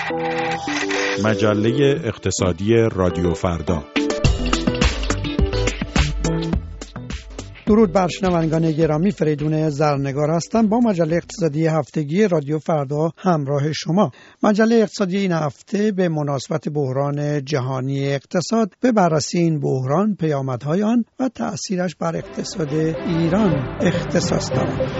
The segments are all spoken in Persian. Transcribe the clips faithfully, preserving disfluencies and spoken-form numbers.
مجله اقتصادی رادیو فردا. درود بر شنوندگان گرامی، فریدون زرنگار هستم با مجله اقتصادی هفتگی رادیو فردا همراه شما. مجله اقتصادی این هفته به مناسبت بحران جهانی اقتصاد به بررسی این بحران، پیامدهای آن و تأثیرش بر اقتصاد ایران اختصاص دارد.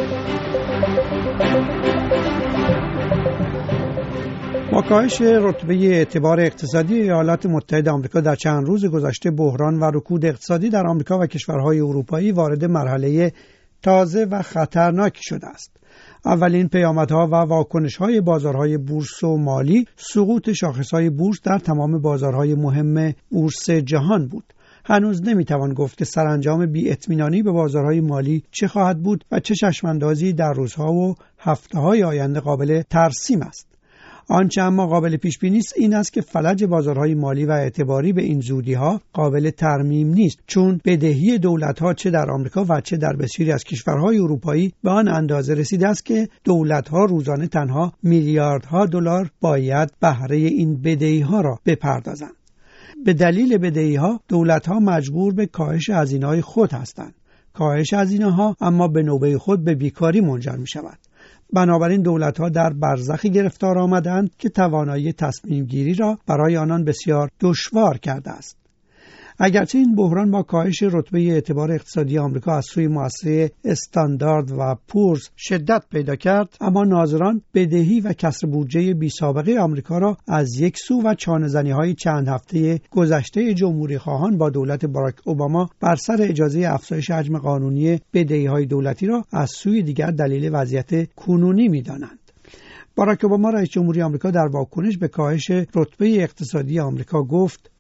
با کاهش رتبه اعتبار اقتصادی ایالات متحده آمریکا در چند روز گذشته، بحران و رکود اقتصادی در آمریکا و کشورهای اروپایی وارد مرحله تازه و خطرناکی شده است. اولین پیامدها و واکنش‌های بازارهای بورس و مالی سقوط شاخص‌های بورس در تمام بازارهای مهم بورس جهان بود. هنوز نمیتوان گفت که سرانجام بی‌اطمینانی به بازارهای مالی چه خواهد بود و چه چشم‌اندازی در روزها و هفته‌های آینده قابل ترسیم است. آنچه اما قابل پیش بینی است این است که فلج بازارهای مالی و اعتباری به این زودی‌ها قابل ترمیم نیست، چون بدهی دولت‌ها چه در آمریکا و چه در بسیاری از کشورهای اروپایی به آن اندازه رسیده است که دولت‌ها روزانه تنها میلیاردها دلار باید بهره این بدهی‌ها را بپردازند. به دلیل بدهی‌ها دولت‌ها مجبور به کاهش هزینه‌های خود هستند. کاهش هزینه‌ها اما به نوبه خود به بیکاری منجر می‌شود. بنابراین دولت‌ها در برزخی گرفتار آمدند که توانایی تصمیم گیری را برای آنان بسیار دشوار کرده است. اگرچه این بحران با کاهش رتبه اعتبار اقتصادی آمریکا از سوی مؤسسه استاندارد و پورز شدت پیدا کرد، اما ناظران بدهی و کسر بودجه بی سابقه آمریکا را از یک سو و چانه‌زنی‌های چند هفته گذشته جمهوری خواهان با دولت باراک اوباما بر سر اجازه افزایش حجم قانونی بدهی‌های دولتی را از سوی دیگر دلیل وضعیت کنونی می‌دانند. باراک اوباما رئیس جمهوری آمریکا در واکنش به کاهش رتبه اقتصادی آمریکا گفت: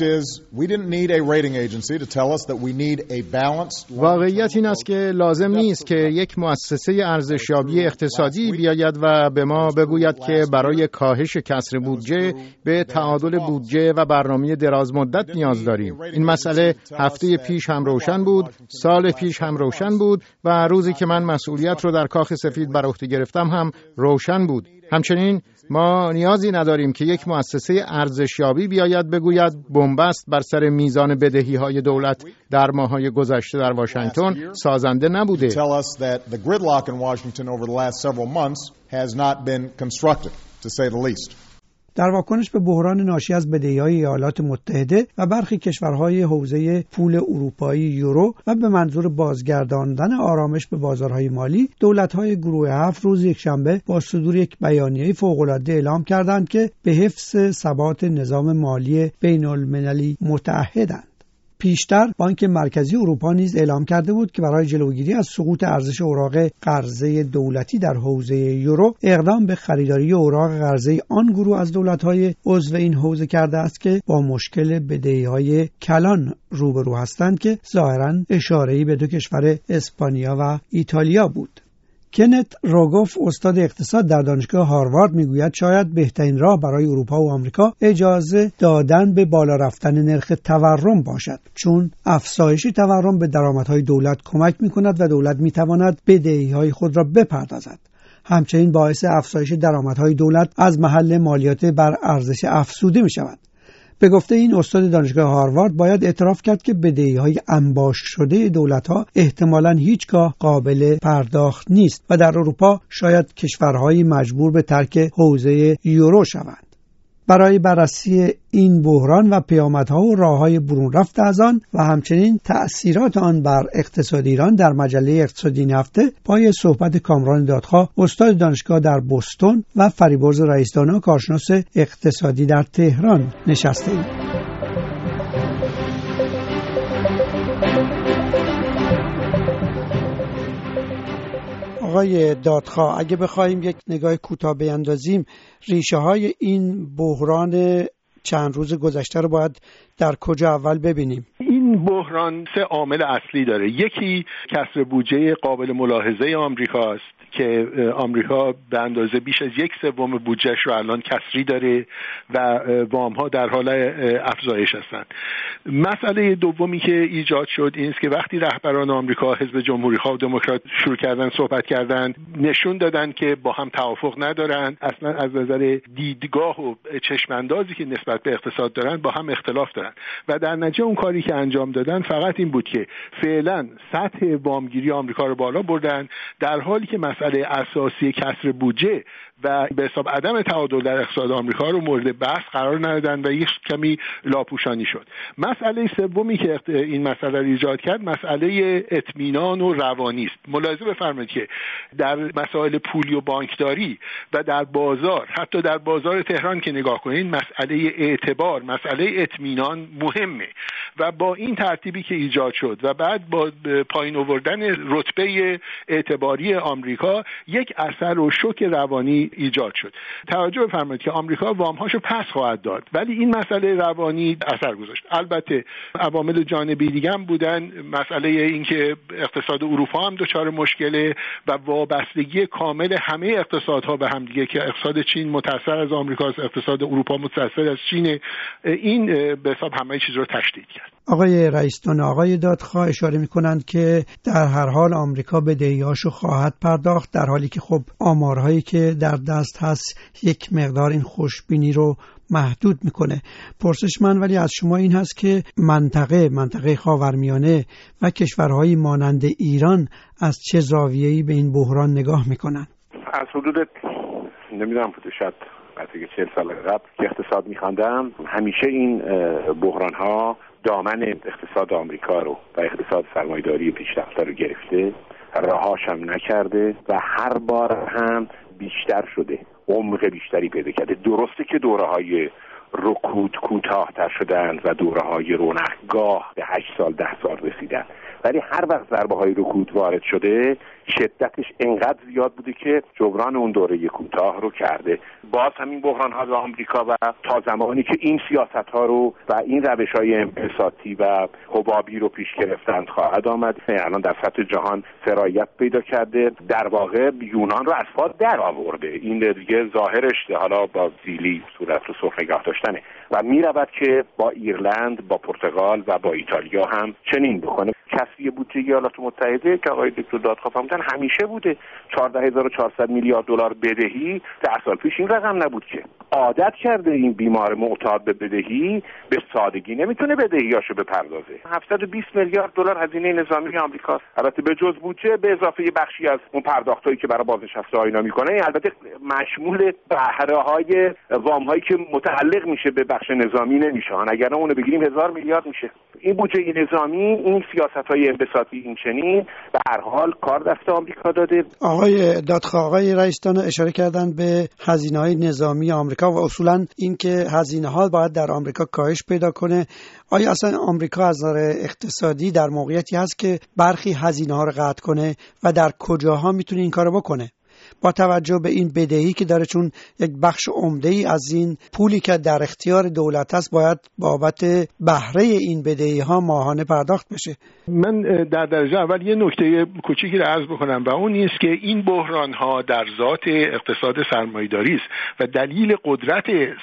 واقعیت این است که لازم نیست که یک مؤسسه ارزشیابی اقتصادی بیاید و به ما بگوید که برای کاهش کسر بودجه به تعادل بودجه و برنامه دراز مدت نیاز داریم. این مسئله هفته پیش هم روشن بود، سال پیش هم روشن بود و روزی که من مسئولیت رو در کاخ سفید بر عهده گرفتم هم روشن بود. همچنین ما نیازی نداریم که یک مؤسسه ارزشیابی بیاید بگوید بنبست بر سر میزان بدهی‌های دولت در ماه‌های گذشته در واشنگتن سازنده نبوده. در واکنش به بحران ناشی از بدهی‌های ایالات متحده و برخی کشورهای حوزه پول اروپایی یورو و به منظور بازگرداندن آرامش به بازارهای مالی، دولت‌های گروه هفت روز یکشنبه با صدور یک بیانیه فوق‌العاده اعلام کردند که به حفظ ثبات نظام مالی بین‌المللی متعهدند. پیشتر بانک مرکزی اروپا نیز اعلام کرده بود که برای جلوگیری از سقوط ارزش اوراق قرضه دولتی در حوزه یورو اقدام به خریداری اوراق قرضه آن گروه از دولت‌های عضو این حوزه کرده است که با مشکل بدهی‌های کلان روبرو هستند که ظاهراً اشاره‌ای به دو کشور اسپانیا و ایتالیا بود. کنت روگوف، استاد اقتصاد در دانشگاه هاروارد، میگوید شاید بهترین راه برای اروپا و آمریکا اجازه دادن به بالا رفتن نرخ تورم باشد، چون افزایش تورم به درآمدهای دولت کمک میکند و دولت میتواند بدهی‌های خود را بپردازد. همچنین باعث افزایش درآمدهای دولت از محل مالیات بر ارزش افزوده میشود. به گفته این استاد دانشگاه هاروارد، باید اعتراف کرد که بدهی‌های انباشت شده دولت‌ها احتمالاً هیچگاه قابل پرداخت نیست و در اروپا شاید کشورهای مجبور به ترک حوزه یورو شوند. برای بررسی این بحران و پیامدها و راه‌های برون رفت از آن و همچنین تأثیرات آن بر اقتصاد ایران در مجله اقتصادی این هفته پای صحبت کامران دادخواه، استاد دانشگاه در بوستون و فریبرز رئیس‌دانا، کارشناس اقتصادی در تهران نشسته‌ایم. آقای دادخواه، اگه بخوایم یک نگاه کوتاه بیندازیم، ریشه های این بحران چند روز گذشته رو باید در کجا اول ببینیم؟ این این بحران سه عامل اصلی داره. یکی کسر بودجه قابل ملاحظه آمریکاست که آمریکا به اندازه بیش از یک سوم بودجهش رو الان کسری داره و وام‌ها در حال افزایش هستند. مسئله دومی که ایجاد شد این است که وقتی رهبران آمریکا، حزب جمهوری‌خواه و دموکرات شروع کردن صحبت کردن، نشون دادن که با هم توافق ندارن، اصلا از نظر دیدگاه و چشماندازی که نسبت به اقتصاد دارن با هم اختلاف دارن و در نتیجه اون کاری که انجام دادن فقط این بود که فعلا سطح وامگیری آمریکا رو بالا بردن، در حالی که مسئله اساسی کسر بودجه و به حساب عدم تعادل در اقتصاد آمریکا رو مورد بحث قرار ندادن و یک کمی لاپوشانی شد. مسئله سومی که این مسئله رو ایجاد کرد مسئله اطمینان و روانی است. ملاحظه بفرمایید که در مسائل پولی و بانکداری و در بازار، حتی در بازار تهران که نگاه کنید، مسئله اعتبار، مسئله اطمینان مهمه و با این ترتیبی که ایجاد شد و بعد با پایین آوردن رتبه اعتباری آمریکا یک اثر و شوک روانی ایجاد شد. توجه بفرمایید که آمریکا وام‌هاشو پس خواهد داد ولی این مسئله روانی اثر گذاشت. البته عوامل جانبی دیگه هم بودن، مسئله این که اقتصاد اروپا هم دچار مشکله و وابستگی کامل همه اقتصادها به هم دیگه که اقتصاد چین متأثر از آمریکاست، اقتصاد اروپا متأثر از چین، این به حساب همه چیز رو تشدید کرد. آقای رئیس‌دان، آقای دادخواه اشاره می‌کنند که در هر حال آمریکا بدهی‌هاشو خواهد پرداخت، در حالی که خب آمارهایی که در دست هست یک مقدار این خوشبینی رو محدود میکنه. پرسش من ولی از شما این هست که منطقه منطقه خاورمیانه و کشورهایی مانند ایران از چه زاویه‌ای به این بحران نگاه میکنن؟ از حدود نمیدونم شاید قطعه چهل سال قبل که اقتصاد میخواندم، همیشه این بحران ها دامن اقتصاد آمریکا رو و اقتصاد سرمایه‌داری پیشرفته رو گرفته، رهاش هم نکرده و هر بار هم بیشتر شده، عمق بیشتری پیدا کرده. درسته که دوره‌های رکود کوتاه‌تر شدن و دوره‌های رونقگاه به هشت سال ده سال رسیدن، ولی هر وقت ضربه‌های رکود وارد شده شدتش انقدر زیاد بوده که جبران اون دوره کوتاه رو کرده. باز همین بحران‌ها در آمریکا و تا زمانی که این سیاست‌ها رو و این روش‌های انبساطی و حبابی رو پیش گرفتند خواهد آمد. الان در سطح جهان سرایت پیدا کرده، در واقع یونان رو از پا در آورده. این دیگه ظاهرش حالا با زیلی صورت رو سرخ نگاه داشتنه و می‌رود که با ایرلند، با پرتغال و با ایتالیا هم چنین بکنه. کسری بودجه ایالات متحده که آقای دکتر دادخواه فرمودن همیشه بوده چهارده هزار و چهارصد میلیارد دلار بدهی. ده سال پیش این رقم نبود که. عادت کرده این بیمار معتاد به بدهی به سادگی نمیتونه بدهیاشو بپردازه. هفتصد و بیست میلیارد دلار هزینه نظامی آمریکا، البته به جز بودجه به اضافه بخشی از اون پرداختایی که برای بازنشسته اینا میکنه، البته مشمول بهره‌های وام‌هایی که متعلق میشه به بخش نظامی نمیشه. اگر اونو بگیریم هزار میلیارد میشه. این بودجه نظامی، این سیاست‌های انبساطی این چنین به هر حال کار دست آمریکا داده. آقای دادخواه، آقای رئیس‌دان اشاره کردن به هزینه‌های نظامی آمریکا و اصولاً اینکه هزینه‌ها باید در آمریکا کاهش پیدا کنه. آیا اصلا آمریکا از نظر اقتصادی در موقعیتی هست که برخی هزینه‌ها رو قطع کنه و در کجاها میتونه این کارو بکنه؟ با توجه به این بدهی که داره، چون یک بخش عمده‌ای از این پولی که در اختیار دولت است باید بابت بهره این بدهی ها ماهانه پرداخت بشه. من در درجه اول یه نکته کوچیکی رو عرض بکنم و اون است که این بحران ها در ذات اقتصاد سرمایه‌داری است و دلیل قدرت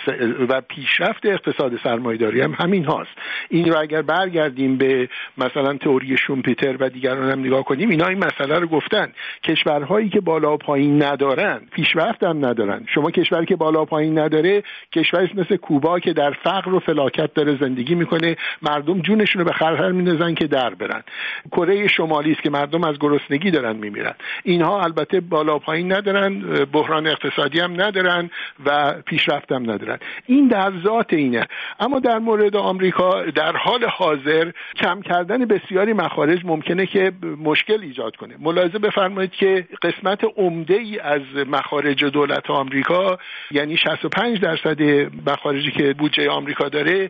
و پیشرفت اقتصاد سرمایه‌داری هم همین هاست. این رو اگر برگردیم به مثلا تئوری شومپتر و دیگران هم نگاه کنیم، اینا این مسئله رو گفتن. کشورهایی که بالا و پایین ندارن پیشرفت هم ندارن. شما کشوری که بالا و پایین نداره، کشوری مثل کوبا که در فقر و فلاکت داره زندگی میکنه، مردم جونشون رو به خطر میندازن که در برن. کره شمالی است که مردم از گرسنگی دارن میمیرن. اینها البته بالا و پایین ندارن، بحران اقتصادی هم ندارن و پیشرفت هم ندارن. این در ذات اینه. اما در مورد آمریکا در حال حاضر کم کردن بسیاری مخارج ممکنه که مشکل ایجاد کنه. ملاحظه بفرمایید که قسمت عمده ای از مخارج دولت آمریکا، یعنی شصت و پنج درصد مخارجی که بودجه آمریکا داره،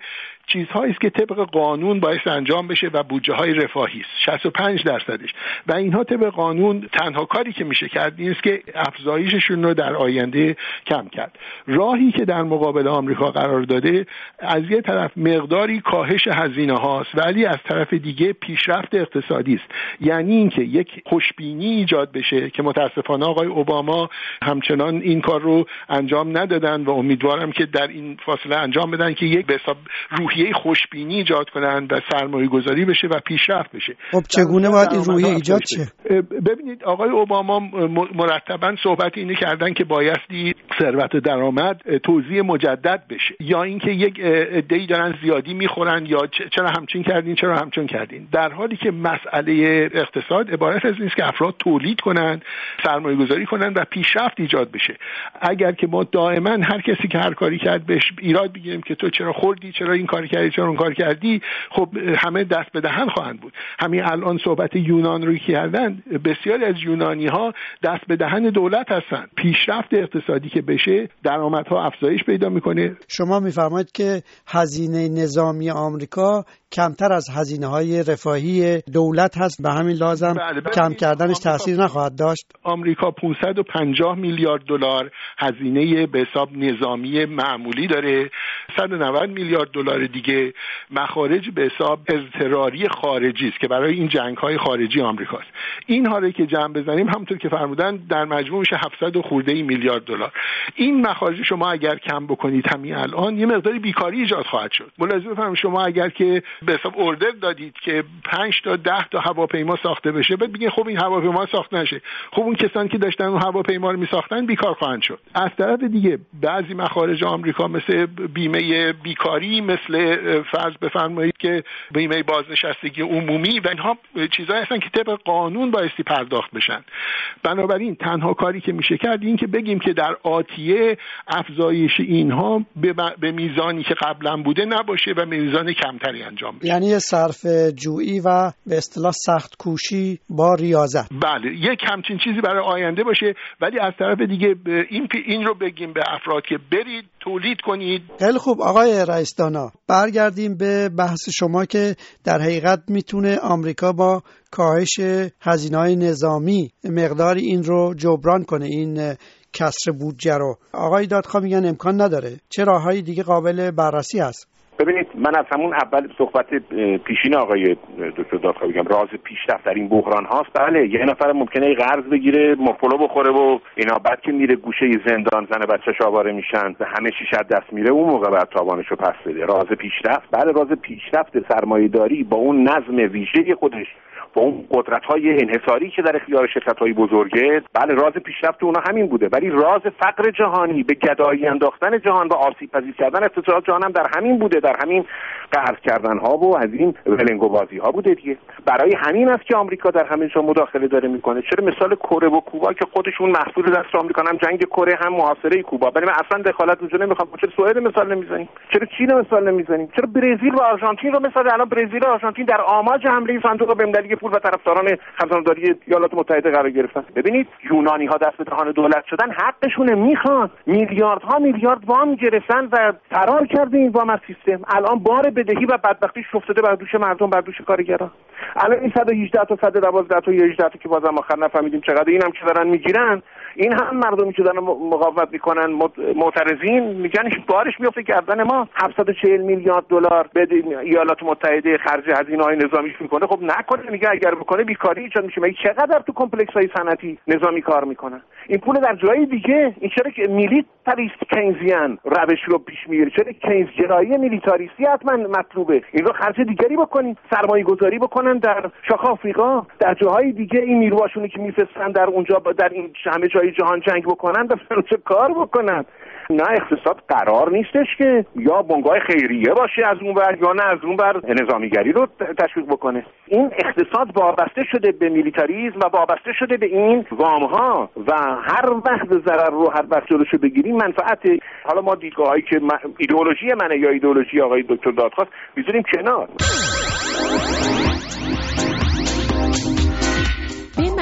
چیزهایی است که طبق قانون باعث انجام بشه و بودجه های رفاهی است، شصت و پنج درصدش، و اینها طبق قانون تنها کاری که میشه کرد این است که افزایششون رو در آینده کم کرد. راهی که در مقابل آمریکا قرار داده از یه طرف مقداری کاهش هزینه هاست ولی از طرف دیگه پیشرفت اقتصادی است. یعنی اینکه یک خوشبینی ایجاد بشه که متاسفانه آقای اوباما همچنان این کار رو انجام ندادن و امیدوارم که در این فاصله انجام بدن که یک به حساب روحیه خوشبینی ایجاد کنن و سرمایه گذاری بشه و پیشرفت بشه. خب چگونه باید این روحیه ایجاد شه؟ ببینید آقای اوباما مرتباً صحبت اینو کردن که بایستی ثروت و درآمد توزیع مجدد بشه، یا اینکه یک عده‌ای دارن زیادی میخورن، یا چرا همچین کردین چرا همچون کردین، در حالی که مسئله اقتصاد عبارت از این است که افراد تولید کنن، سرمایه گذاری کنن و پیشرفت ایجاد بشه. اگر که ما دائما هر کسی که هر کاری کرد بهش ایراد بگیریم که تو چرا خوردی، چرا این کاری کردی، چرا اون کاری کردی، خب همه دست به دهن خواهند بود. همین الان صحبت یونان رو کردن، بسیاری از یونانی ها دست به دهن دولت هستن. پیشرفت اقتصادی که بشه درآمدها افزایش پیدا میکنه. شما میفرمایید که هزینه نظامی آمریکا کمتر از هزینه‌های رفاهی دولت هست، به همین لازم بله بله کم کردنش تاثیر نخواهد داشت. آمریکا پانصد و پنجاه میلیارد دلار هزینه به حساب نظامی معمولی داره، صد و نود میلیارد دلار دیگه مخارج به حساب اضطراری خارجی است که برای این جنگ‌های خارجی آمریکاست. اینها رو که جمع بزنیم همونطور که فرمودن در مجموع میشه هفتصد و خورده میلیارد دلار. این مخارج شما اگر کم بکنید همین الان یه مقداری بیکاری ایجاد خواهد شد. ملاحظه بفرمایید شما اگر که به حساب اوردر دادید که پنج تا ده تا هواپیما ساخته بشه، بعد بگین خب این هواپیما ساخته نشه، خب اون کسانی که داشتن اون هواپیما رو میساختن بیکار خواهند شد. از طرف دیگه بعضی مخارج آمریکا مثل بیمه بیکاری، مثل فرض بفرمایید که بیمه بازنشستگی عمومی و اینها چیزایی هستن که طبق قانون بایستی پرداخت بشن. بنابراین تنها کاری که میشه کرد این که بگیم که در آتیه افزایش اینها به, به میزانی که قبلا بوده نباشه و میزان کمتری انجام بشه. یعنی صرف جویی و به اصطلاح سخت کوشی با ریاضت. بله، یک همچین چیزی برای آینده باشه، ولی از طرف دیگه این این رو بگیم به افراد که برید تولید کنید. خیلی خوب آقای رئیس دانا، برگردیم به بحث شما که در حقیقت میتونه آمریکا با کاهش هزینه‌های نظامی مقداری این رو جبران کنه، این کسر بودجه رو. آقای دادخواه میگن امکان نداره. چه راههای دیگه قابل بررسی هست؟ ببینید من از همون اول صحبت پیشین آقای دکتر دادخواه بگم راز پیشرفت در این بحران هاست. بله یه نفر ممکنه قرض بگیره مفلو بخوره و اینا، بعد که میره گوشه زندان زن بچه‌ش آواره میشن و همه چیش از دست میره، اون موقع بعد تاوانشو پس بده. راز پیشرفت بله، راز پیشرفت سرمایه‌داری با اون نظم ویژه خودش، با اون قدرت‌های انحصاری که در اختیار شرکت‌های بزرگه، بله راز پیشرفت اونها همین بوده. ولی راز فقر جهانی، به گدایی انداختن جهان و آسیب پذیر کردن اقتصاد جهان هم در همین بوده، در همین قرض کردن‌ها و از این ولنگو بازی‌ها بوده دیگه. برای همین است که آمریکا در همین جا مداخله داره میکنه. چرا مثال کره و کوبا که خودشون محصول دست آمریکا، هم جنگ کره هم محاصره کوبا، ولی من اصلا دخالت اونجا نمیخوام. چرا سوئد مثال نمیزنیم؟ چرا چین مثال نمیزنیم؟ چرا برزیل و آرژانتین رو مثال؟ الان برزیل و آرژانتین در آماج حمله صندوق بین‌المللی پول و طرفداران خزانه‌داری ایالات متحده قرار گرفتن. ببینید یونانی ها دست به دهان دولت شدن، حقشونه، میخوان. میلیاردها میلیارد وام گرفتن و فرار کرده این وام از سیستم. الان بار بدهی و بدبختیش افتاده بر دوش مردم، بر دوش کارگران. الان این صد و هجده تا صد و دوازده تا یا هجده تا که بازم آخر نفهمیدیم چقدر، اینم که دارن میگیرن، این هم مردمی که دارن مقاومت میکنن معترضین میگن بارش میفته گردن ما. هفتصد و چهل میلیارد دلار به ایالات متحده خرج هزینه‌های نظامیش میکنه. خب نکنه، میگه اگر بکنه بیکاری ایجاد میشه. میگه چقدر تو کمپلکس های صنعتی نظامی کار میکنن، این پول در جای دیگه. این چرا که میلیتاریست کینزیان روش رو پیش میگیره؟ چرا کینز گرایی میلیتاریستی حتما مطلوبه؟ این رو خرج دیگری بکنین، سرمایه گذاری بکنن در شاخ آفریقا، در جاهای دیگه. این نیروهاشونی که میفرستن در اونجا در این همه جای جهان جنگ بکنن، در چه کار بکنن؟ نه، اقتصاد قرار نیستش که یا بنگاه خیریه باشه از اون ور، یا نه از اون ور نظامیگری رو تشویق بکنه. این اقتصاد وابسته شده به میلیتاریسم و وابسته شده به این وام‌ها و هر وقت ضرر رو هر وقت جلوشو بگیریم منفعت. حالا ما دیدگاهایی که من، ایدئولوژی منه یا ایدئولوژی آقای دکتر دادخواست، میذاریم کنار. به این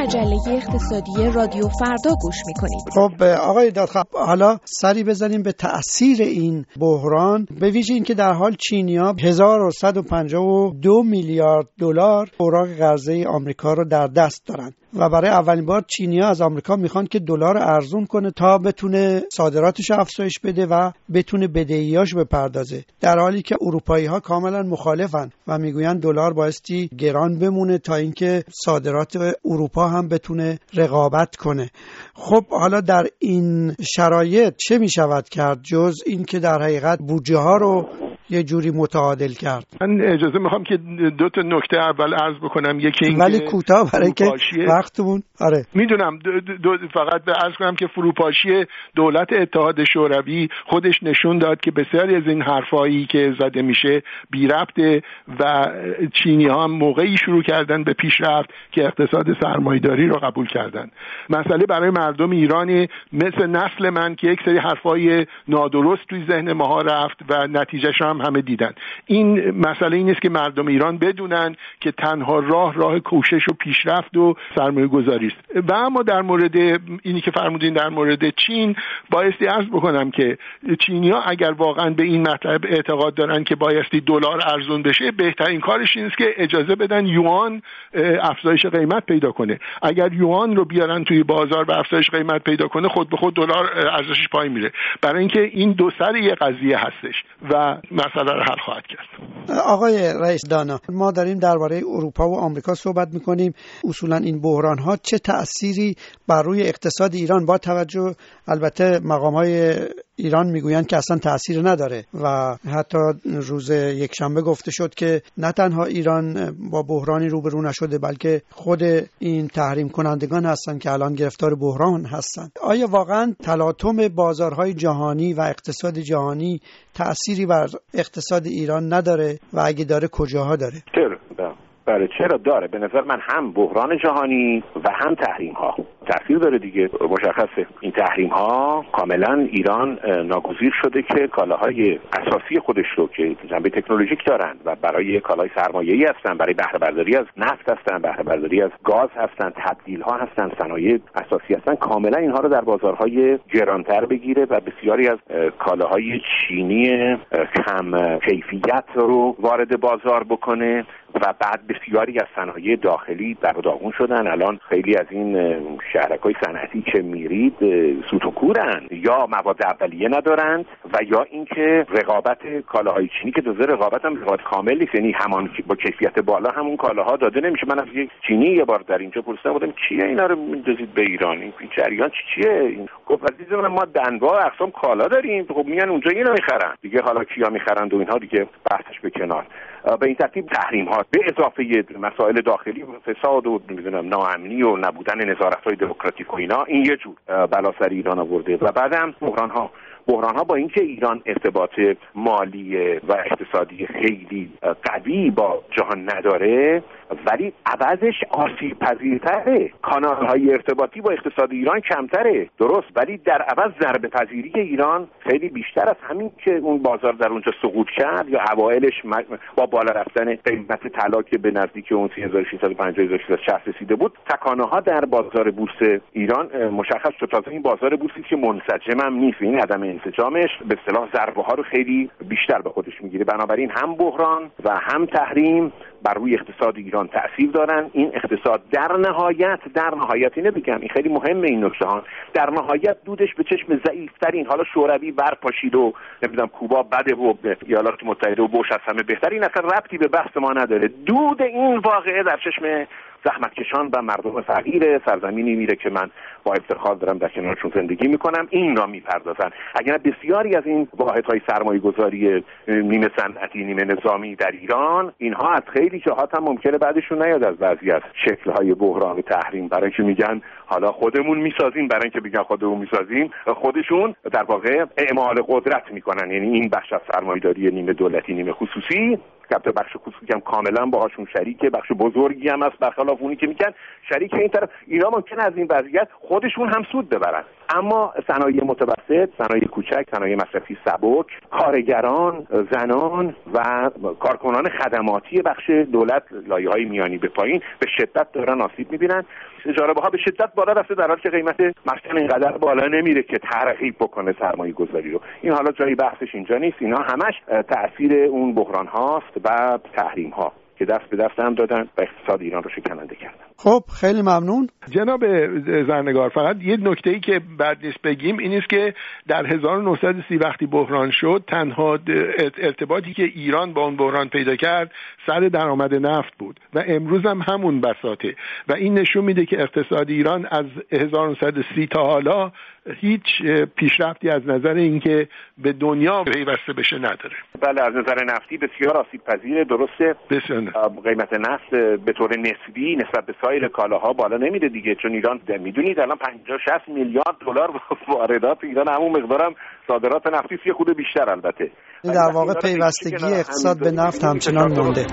مجله اقتصادی رادیو فردا گوش میکنید. خب آقای دادخواه، حالا سری بزنیم به تأثیر این بحران، به ویژه اینکه در حال چینی‌ها هزار و صد و پنجاه و دو میلیارد دلار اوراق قرضه آمریکا رو در دست دارن و برای اولین بار چینی‌ها از آمریکا میخوان که دلار ارزون کنه تا بتونه صادراتش افزایش بده و بتونه بدهیاش بپردازه، در حالی که اروپایی‌ها کاملا مخالفن و میگوین دلار بایستی گران بمونه تا اینکه صادرات اروپا هم بتونه رقابت کنه. خب حالا در این شرایط چه میشود کرد جز این که در حقیقت بودجه ها رو یه جوری متعادل کرد؟ من اجازه میخوام که دو تا نکته اول عرض بکنم. یکی این ولی کوتاه برای که وقتمون آره میدونم دو دو فقط به عرض کنم که فروپاشی دولت اتحاد شوروی خودش نشون داد که بسیاری از این حرفایی که زده میشه بی ربطه و چینی ها هم موقعی شروع کردن به پیشرفت که اقتصاد سرمایه‌داری رو قبول کردن. مسئله برای مردم ایرانی مثل نسل من که یک سری حرفای نادرست توی ذهن ماها رفت و نتیجهش هم همه دیدن. این مسئله این است که مردم ایران بدونن که تنها راه راه کوشش و پیشرفت و سرمایه گذاری است. و اما در مورد اینی که فرمودین در مورد چین، بایستی عرض بکنم که چینی‌ها اگر واقعا به این مطلب اعتقاد دارن که بایستی دلار ارزون بشه، بهترین کارش این است که اجازه بدن یوان افزایش قیمت پیدا کنه. اگر یوان رو بیارن توی بازار و افزایش قیمت پیدا کنه، خود به خود دلار ارزشش پایین میره. برای اینکه این دو سر یه قضیه هستش و مسئله رو حل خواهد کرد. آقای رئیس دانا، ما داریم درباره اروپا و آمریکا صحبت میکنیم. اصولا این بحران ها چه تأثیری بر روی اقتصاد ایران، با توجه البته مقام های ایران میگویند که اصلا تأثیر نداره و حتی روز یک شنبه گفته شد که نه تنها ایران با بحرانی روبرو نشده بلکه خود این تحریم کنندگان هستن که الان گرفتار بحران هستن. آیا واقعا تلاطم بازارهای جهانی و اقتصاد جهانی تأثیری بر اقتصاد ایران نداره و اگه داره کجاها داره؟ چرا؟ بله چرا داره. به نظر من هم بحران جهانی و هم تحریم ها تأثیر داره دیگه. مشخصه این تحریم ها کاملا ایران ناگزیر شده که کالاهای اساسی خودش رو که جنبه تکنولوژیک دارن و برای کالای سرمایه‌ای هستن، برای بهره برداری از نفت هستن، بهره برداری از گاز هستن، تبدیل ها هستن، صنایع اساسی هستن، کاملا اینها رو در بازارهای گرانتر بگیره و بسیاری از کالاهای چینی کم کیفیت رو وارد بازار بکنه و بعد بسیاری از صنایع داخلی در داغون شدن. الان خیلی از این شهرک‌های صنعتی که میرید سوت و کورن، یا مواد اولیه ندارند و یا اینکه رقابت کالاهای چینی که تازه رقابت هم رقابت کامل نیست، یعنی همان با کیفیت بالا همون کالاها داده نمیشه. من از یک چینی یه بار در اینجا پرسیدم بودم چیه اینا رو میندازید به ایران، این جریان چیه؟ این گفت عزیز من ما انواع اقسام کالا داریم، خب میان اونجا اینا میخرن دیگه، حالا کیا میخرند و اینها دیگه بحثش به کنار. به این ترتیب تحریم ها به اضافه مسائل داخلی و فساد و نمیدونم ناامنی و نبودن نظارت‌های دموکراتیک و اینا، این یه جور بلا سر ایران آورده. و بعدم بحران ها بحران ها با اینکه ایران ارتباط مالی و اقتصادی خیلی قوی با جهان نداره، ولی عوضش آسیب پذیرتره. کانال های ارتباطی با اقتصاد ایران کمتره، درست، ولی در عوض ضربه پذیری ایران خیلی بیشتر از همین که اون بازار در اونجا سقوط کرد یا اوایلش با بالا رفتن قیمت طلا که به نزدیک اون سی هزار و ششصد و پنجاه هزار و ششصد و شصت رسیده بود، تکانه ها در بازار بورس ایران مشخص شد. تازه این بازار بورسی که منسجم هم نیست، این عدم انسجامش به اصطلاح ضربه ها رو خیلی بیشتر به خودش میگیره. بنابراین هم بحران و هم تحریم بر روی اقتصاد ایران تأثیر دارن. این اقتصاد در نهایت در نهایت اینه بگم، این خیلی مهمه این نکته ها، در نهایت دودش به چشم ضعیف‌ترین، حالا شوروی برپاشید و نمیدونم کوبا بده و ایالات متحده و بوش از همه بهتر، این اصلا ربطی به بحث ما نداره. دود این واقعه در چشم زحمتکشان و مردم فقیر سرزمینی میره که من با افتخار دارم در کنارشون زندگی میکنم، این را میپردازن. اگر بسیاری از این واحدهای سرمایه گذاری نیمه صنعتی نیمه نظامی در ایران، اینها از خیلی جهات هم ممکنه بعدشون نیاد از بعضی از شکل‌های بحران و تحریم، برای اینکه میگن حالا خودمون میسازیم، برای اینکه میگن خودمون میسازیم، خودشون در واقع اعمال قدرت میکنن. یعنی این بخش از سرمایه‌داری نیمه دولتی نیمه خصوصی کپیتال بخش خصوصی هم کاملا باهاشون شریکه، بخش بزرگی هم از برخلاف اونی که میگن شریک این طرف. اینا ممکنه از این وضعیت خودشون هم سود ببرن، اما صنایع متوسط، صنایع کوچک، صنایع مصرفی سبک، کارگران، زنان و کارکنان خدماتی بخش دولت، لایه‌های میانی به پایین به شدت دارن آسیب می‌بینن. اجاره بها به شدت بالا رفته در حالی که قیمت مسکن اینقدر بالا نمیره که ترغیب بکنه سرمایه گذاری رو. این حالا جایی بحثش اینجا نیست، اینا همش تأثیر اون بحران هاست و تحریم ها که دست به دست هم دادن و اقتصاد ایران رو شکننده کردن. خب خیلی ممنون جناب زرنگار. فقط یه نکته‌ای که بعد نیست بگیم این است که در هزار و نهصد و سی وقتی بحران شد، تنها ارتباطی که ایران با اون بحران پیدا کرد سر درآمد نفت بود و امروز هم همون بساطه و این نشون میده که اقتصاد ایران از هزار و نهصد و سی تا حالا هیچ پیشرفتی از نظر اینکه به دنیا پیوسته بشه نداره. بله، از نظر نفتی بسیار آسیب پذیره. درسته بسیار قیمت نفت به طور نسبی نسبت به سایر کالاها بالا نمیره دیگه، چون ایران میدونید الان پنجاه شصت میلیارد دلار واردات ایران، همون مقدارم صادرات نفتی یه خورده بیشتر. البته در واقع پیوستگی اقتصاد به نفت همچنان مونده.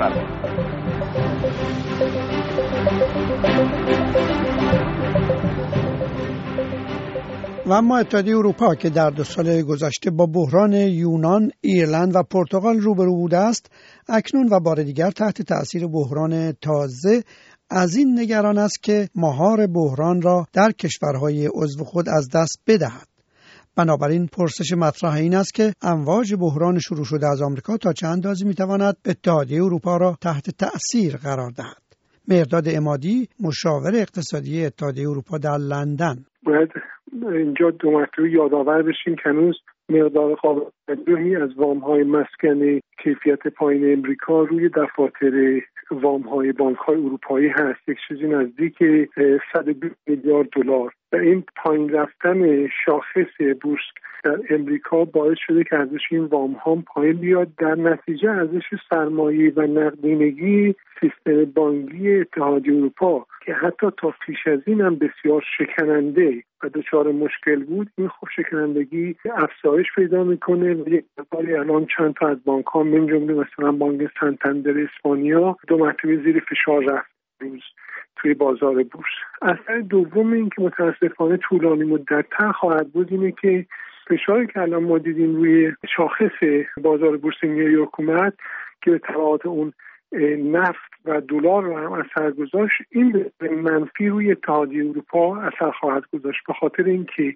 و اما اتحادیه اروپا که در دو سال گذشته با بحران یونان، ایرلند و پرتغال روبرو بوده است، اکنون و بار دیگر تحت تأثیر بحران تازه از این نگران است که مهار بحران را در کشورهای عضو خود از دست بدهد. بنابراین پرسش مطرح این است که امواج بحران شروع شده از آمریکا تا چه اندازه میتواند اتحادیه اروپا را تحت تأثیر قرار دهد. مهرداد عمادی، مشاور اقتصادی اتحادیه اروپا در لندن: باید اینجا دو مرتبه یادآور بشیم که هنوز مقدار قابل توجهی از وام‌های مسکن کیفیت پایین امریکا روی دفاتر وام‌های بانک‌های اروپایی هست، یک چیزی نزدیک صد و بیست میلیارد دلار و این پایین رفتن شاخص بورس در امریکا باعث شده که ارزش این وام‌ها پایین بیاد. در نتیجه ارزش سرمایه و نقدینگی سیستم بانکی اتحادیه اروپا که حتی تا پیش از این هم بسیار شکننده و دچار مشکل بود، این خب شکنندگی افزایش پیدا میکنه و یک مقداری الان چند تا از بانک ها من جمله مثلا بانک سانتاندر اسپانیا دو مرتبه زیر فشار رفت روز توی بازار بورس. اثر دوم این که متاسفانه طولانی مدت‌تر خواهد بود اینه که فشاری که الان ما دیدیم روی شاخص بازار بورس نیویورک اومد که به تبعات اون نفت و دلار رو هم اثر گذاشت، این به منفی روی اتحادیه اروپا اثر خواهد گذاشت، به خاطر اینکه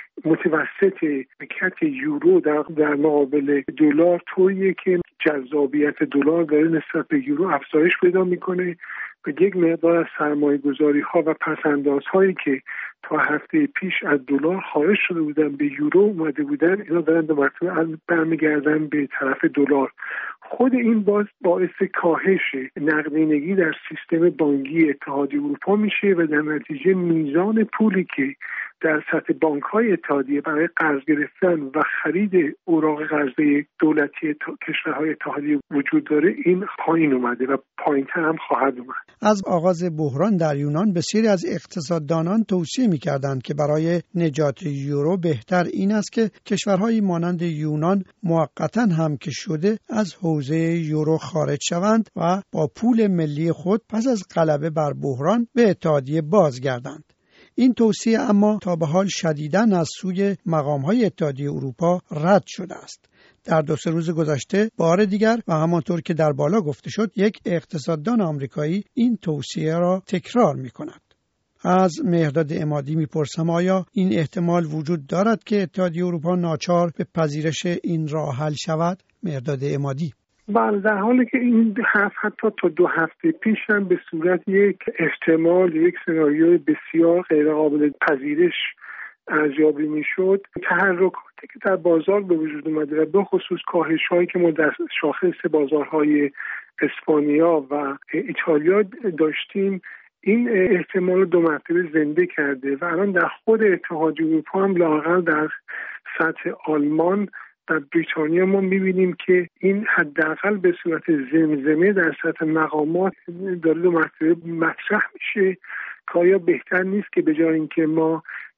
متوسط حرکت یورو در در مقابل دلار طوریه که جذابیت دلار داره نسبت به یورو افزایش پیدا میکنه و یک مقدار از سرمایه گذاری ها و پسنداز هایی که تا هفته پیش از دلار خارج شده بودن به یورو اومده بودن، اینا دارن به مرتبه برمیگردن به طرف دلار. خود این باز باعث کاهش نقدینگی در سیستم بانکی اتحادیه اروپا میشه و در نتیجه میزان پولی که در سطح بانک‌های اتحادیه برای قرض گرفتن و خرید اوراق قرضه دولتی کشورهای اتحادیه وجود داره این پایین اومده و پایین‌تر هم خواهد اومد. از آغاز بحران در یونان بسیاری از اقتصاددانان توصیه می‌کردند که برای نجات یورو بهتر این است که کشورهایی مانند یونان موقتاً هم که شده از حوزه یورو خارج شوند و با پول ملی خود پس از غلبه بر بحران به اتحادیه بازگردند. این توصیه اما تا به حال شدیداً از سوی مقام‌های اتحادیه اروپا رد شده است. در دو سه روز گذشته بار دیگر و همانطور که در بالا گفته شد یک اقتصاددان آمریکایی این توصیه را تکرار می‌کند. از مهرداد عمادی می‌پرسم آیا این احتمال وجود دارد که اتحادیه اروپا ناچار به پذیرش این راه حل شود؟ مهرداد عمادی: بله، در حالی که این حرف حتی تا دو هفته پیش هم به صورت یک احتمال، یک سناریوی بسیار غیر قابل پذیرش ارزیابی میشد، تحرکاتی که در بازار به وجود اومده و به خصوص کاهش هایی که ما در شاخص بازارهای اسپانیا و ایتالیا داشتیم، این احتمال دو مرتبه زنده کرده و الان در خود اتحادیه اروپا هم لااقل در سطح آلمان در بریتانیا ما می‌بینیم که این حداقل به صورت زمزمه در سطح مقامات داره دو مرتبه مطرح میشه که آیا بهتر نیست که به جای اینکه ما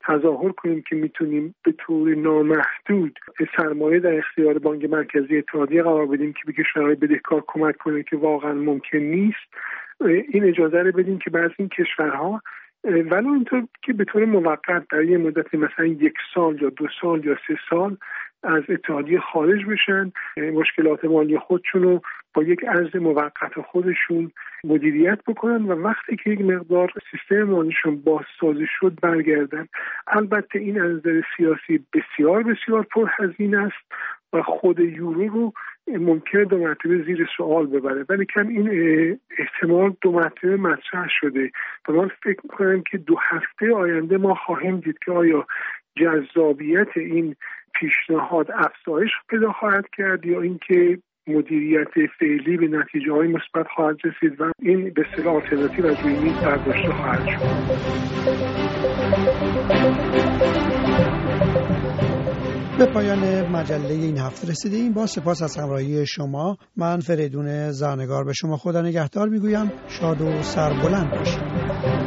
تظاهر کنیم که میتونیم به طور نامحدود سرمایه در اختیار بانک مرکزی اتحادیه قرار بدیم که به کشورهای بدهکار کمک کنه که واقعا ممکن نیست. این اجازه رو بدیم که بعضی این کشورها ولی اینطور که به طور موقت در یه مدت مثلا یک سال یا دو سال یا سه سال از اتحادیه خارج بشن، مشکلات مالی خودشون رو با یک ارز موقت خودشون مدیریت بکنن و وقتی که یک مقدار سیستم مالیشون بازسازی شد برگردن. البته این از نظر سیاسی بسیار بسیار پرهزینه است و خود یورو رو ممکنه دو مرتبه زیر سوال ببره، ولی کم این احتمال دو مرتبه مطرح شده و من فکر میکنم که دو هفته آینده ما خواهیم دید که آیا جذابیت این پیشنهاد افزایش پیدا خواهد کرد یا اینکه مدیریت فعلی به نتیجه های مثبت خواهد رسید و این به اصطلاح آلترناتیو از روی میز برداشته خواهد شد. به پایان مجله این هفته رسیدیم. با سپاس از همراهی شما. من فریدون زرنگار به شما خدا نگهدار میگویم. شاد و سربلند باشید.